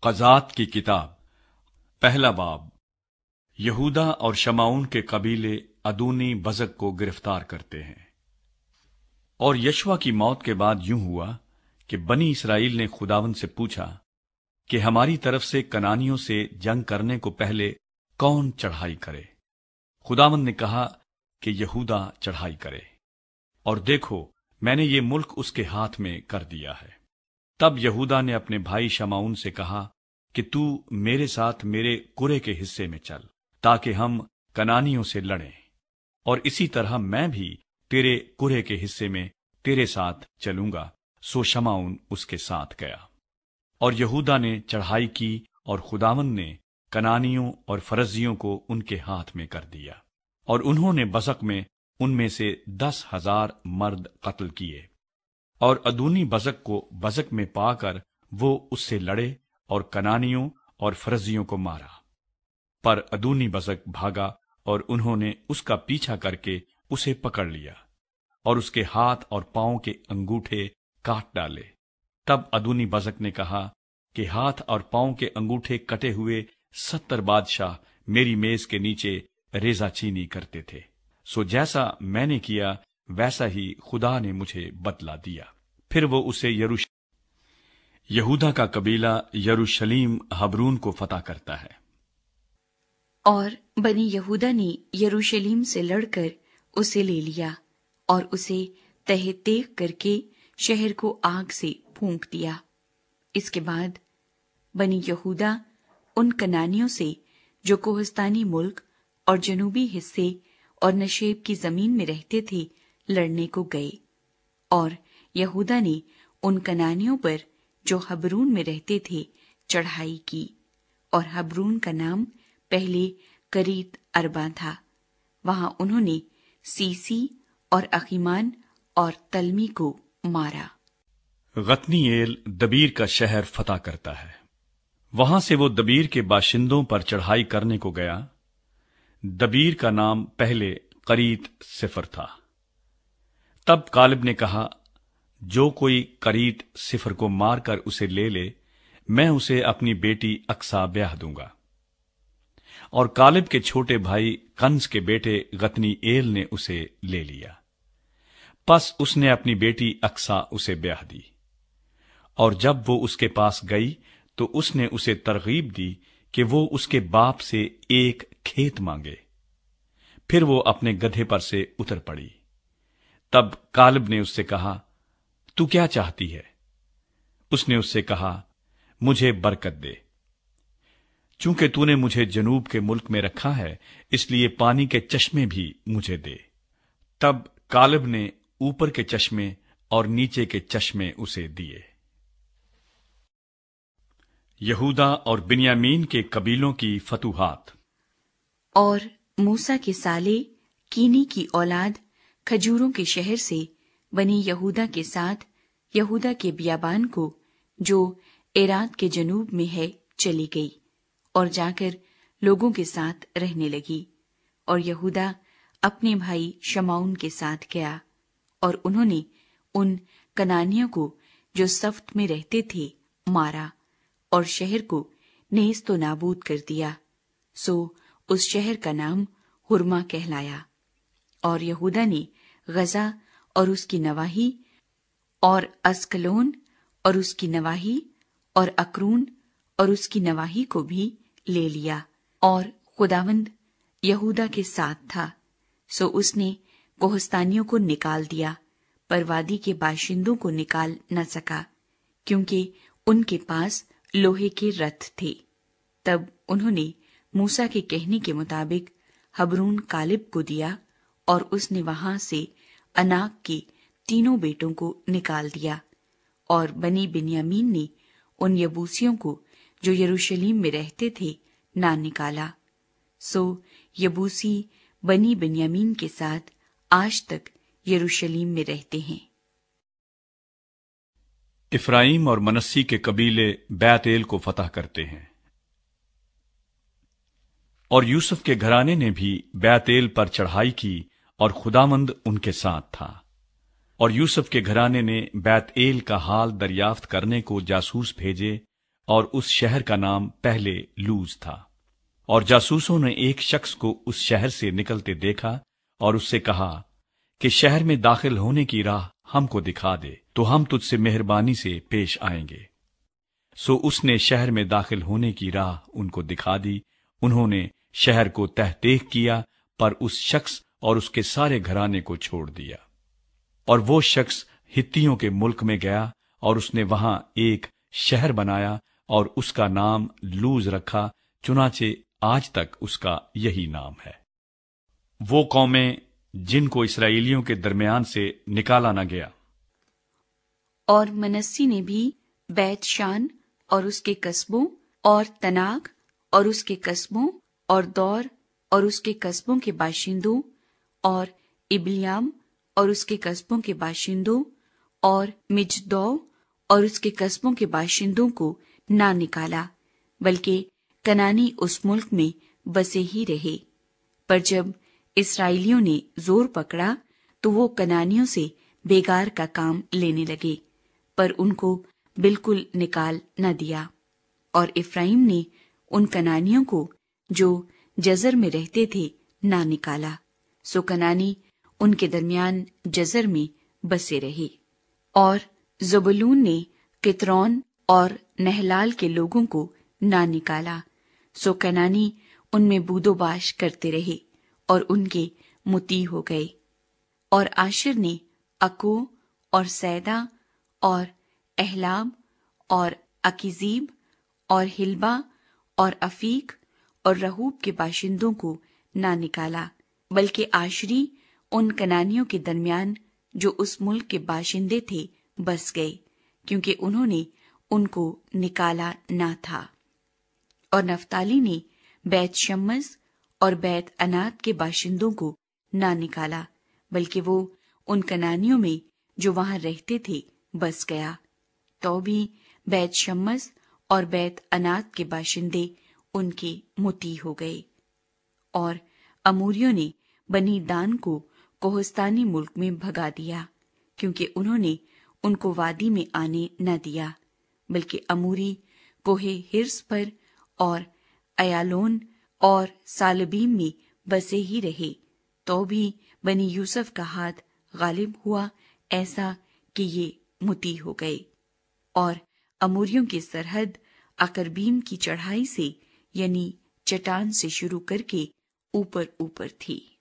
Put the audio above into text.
قضات کی کتاب پہلا باب۔ یہودا اور شمعون کے قبیلے ادونی بزک کو گرفتار کرتے ہیں۔ اور یشوع کی موت کے بعد یوں ہوا کہ بنی اسرائیل نے خداوند سے پوچھا کہ ہماری طرف سے کنانیوں سے جنگ کرنے کو پہلے کون چڑھائی کرے؟ خداوند نے کہا کہ یہودا چڑھائی کرے، اور دیکھو میں نے یہ ملک اس کے ہاتھ میں کر دیا ہے۔ تب یہودا نے اپنے بھائی شمعون سے کہا کہ تو میرے ساتھ میرے کرے کے حصے میں چل، تاکہ ہم کنانیوں سے لڑیں، اور اسی طرح میں بھی تیرے کرے کے حصے میں تیرے ساتھ چلوں گا۔ سو شمعون اس کے ساتھ گیا، اور یہودا نے چڑھائی کی، اور خداوند نے کنانیوں اور فرزیوں کو ان کے ہاتھ میں کر دیا، اور انہوں نے بزک میں ان میں سے 10,000 مرد قتل کیے۔ اور ادونی بزک کو بزک میں پا کر وہ اس سے لڑے اور کنانیوں اور فرزیوں کو مارا۔ پر ادونی بزک بھاگا، اور انہوں نے اس کا پیچھا کر کے اسے پکڑ لیا، اور اس کے ہاتھ اور پاؤں کے انگوٹھے کاٹ ڈالے۔ تب ادونی بزک نے کہا کہ ہاتھ اور پاؤں کے انگوٹھے کٹے ہوئے 70 بادشاہ میری میز کے نیچے ریزہ چینی کرتے تھے، سو جیسا میں نے کیا ویسا ہی خدا نے مجھے بدلہ دیا۔ پھر وہ اسے یہودا کا قبیلہ یروشلیم حبرون کو فتح کرتا ہے۔ اور بنی یہودا نے یروشلیم سے لڑ کر اسے لے لیا، اور اسے تہہ تیغ کر کے شہر کو آگ سے پھونک دیا۔ اس کے بعد بنی یہودا ان کنانیوں سے جو کوہستانی ملک اور جنوبی حصے اور نشیب کی زمین میں رہتے تھے لڑنے کو گئے، اور یہودا نے ان کنانیوں پر جو حبرون میں رہتے تھے چڑھائی کی، اور حبرون کا نام پہلے کریت اربا تھا۔ وہاں انہوں نے سیسی اور اخیمان اور تلمی کو مارا۔ غتنییل دبیر کا شہر فتح کرتا ہے۔ وہاں سے وہ دبیر کے باشندوں پر چڑھائی کرنے کو گیا۔ دبیر کا نام پہلے قریت صفر تھا۔ تب کالب نے کہا، جو کوئی قریت صفر کو مار کر اسے لے لے، میں اسے اپنی بیٹی اقصا بیاہ دوں گا۔ اور کالب کے چھوٹے بھائی کنز کے بیٹے غتنی ایل نے اسے لے لیا۔ پس اس نے اپنی بیٹی اقصا اسے بیاہ دی، اور جب وہ اس کے پاس گئی تو اس نے اسے ترغیب دی کہ وہ اس کے باپ سے ایک کھیت مانگے۔ پھر وہ اپنے گدھے پر سے اتر پڑی۔ تب کالب نے اس سے کہا، تو کیا چاہتی ہے؟ اس نے اس سے کہا، مجھے برکت دے۔ چونکہ تو نے مجھے جنوب کے ملک میں رکھا ہے، اس لیے پانی کے چشمے بھی مجھے دے۔ تب کالب نے اوپر کے چشمے اور نیچے کے چشمے اسے دیے۔ یہودا اور بنیامین کے قبیلوں کی فتوحات۔ اور موسیٰ کے سالے کینی کی اولاد کھجوروں کے شہر سے بنی یہودا کے ساتھ یہودا کے بیابان کو جو ایرات کے جنوب میں ہے چلی گئی، اور جا کر لوگوں کے ساتھ رہنے لگی۔ اور یہودا اپنے بھائی شمعون کے ساتھ گیا، اور انہوں نے ان کنانیوں کو جو سفت میں رہتے تھے مارا، اور شہر کو نیست و نابود کر دیا۔ سو اس شہر کا نام ہرما کہلایا۔ اور یہودا نے غزہ اور اس کی نواحی، اور اسکلون اور اس کی نواحی، اور اکرون اور اس کی نواحی کو بھی لے لیا۔ اور خداوند یہودا کے ساتھ تھا، سو اس نے کوہستانیوں کو نکال دیا، پر وادی کے باشندوں کو نکال نہ سکا، کیونکہ ان کے پاس لوہے کے رتھ تھے۔ تب انہوں نے موسیٰ کے کہنے کے مطابق حبرون کالب کو دیا، اور اس نے وہاں سے اناک کے تینوں بیٹوں کو نکال دیا۔ اور بنی بنیامین نے ان یبوسیوں کو جو یروشلیم میں رہتے تھے نہ نکالا۔ سو یبوسی بنی بنیامین کے ساتھ آج تک یروشلیم میں رہتے ہیں۔ افرائیم اور منسی کے قبیلے بیت ایل کو فتح کرتے ہیں۔ اور یوسف کے گھرانے نے بھی بیت ایل پر چڑھائی کی، اور خداوند ان کے ساتھ تھا۔ اور یوسف کے گھرانے نے بیت ایل کا حال دریافت کرنے کو جاسوس بھیجے، اور اس شہر کا نام پہلے لوز تھا۔ اور جاسوسوں نے ایک شخص کو اس شہر سے نکلتے دیکھا اور اس سے کہا کہ شہر میں داخل ہونے کی راہ ہم کو دکھا دے تو ہم تجھ سے مہربانی سے پیش آئیں گے۔ سو اس نے شہر میں داخل ہونے کی راہ ان کو دکھا دی۔ انہوں نے شہر کو تحقیق کیا، پر اس شخص اور اس کے سارے گھرانے کو چھوڑ دیا۔ اور وہ شخص ہتھیوں کے ملک میں گیا اور اس نے وہاں ایک شہر بنایا اور اس کا نام لوز رکھا، چنانچہ آج تک اس کا یہی نام ہے۔ وہ قومیں جن کو اسرائیلیوں کے درمیان سے نکالا نہ گیا۔ اور منسی نے بھی بیت شان اور اس کے قصبوں، اور تناک اور اس کے قصبوں، اور دور اور اس کے قصبوں کے باشندوں، اور ابلیام اور اس کے قصبوں کے باشندوں، اور مجدو اور اس کے قصبوں کے باشندوں کو نہ نکالا، بلکہ کنانی اس ملک میں بسے ہی رہے۔ پر جب اسرائیلیوں نے زور پکڑا تو وہ کنانیوں سے بیگار کا کام لینے لگے، پر ان کو بالکل نکال نہ دیا۔ اور افرائیم نے ان کنانیوں کو جو جزر میں رہتے تھے نہ نکالا، سو کنانی ان کے درمیان جزر میں بسے رہے۔ اور زبولون نے قطرون اور نہلال کے لوگوں کو نہ نکالا، سو کنانی ان میں بود و باش کرتے رہے اور ان کے مطیع ہو گئے۔ اور آشر نے اکو اور سیدا اور احلاب اور اکیزیب اور ہلبا اور افیق اور رہوب کے باشندوں کو نہ نکالا، بلکہ آشری ان کنانیوں کے درمیان جو اس ملک کے باشندے تھے بس گئے، کیونکہ انہوں نے ان کو نکالا نہ تھا۔ اور نفتالی نے بیت شمس اور بیت انات کے باشندوں کو نہ نکالا، بلکہ وہ ان کنانیوں میں جو وہاں رہتے تھے بس گیا۔ تو بھی بیت شمس اور بیت انات کے باشندے ان کے مطیع ہو گئے۔ اور اموریوں نے بنی دان کو کوہستانی ملک میں بھگا دیا، کیونکہ انہوں نے ان کو وادی میں آنے نہ دیا، بلکہ اموری کوہ ہرس پر اور ایالون اور سالبیم میں بسے ہی رہے۔ تو بھی بنی یوسف کا ہاتھ غالب ہوا، ایسا کہ یہ مطیع ہو گئے۔ اور اموریوں کی سرحد اکربیم کی چڑھائی سے، یعنی چٹان سے شروع کر کے اوپر تھی۔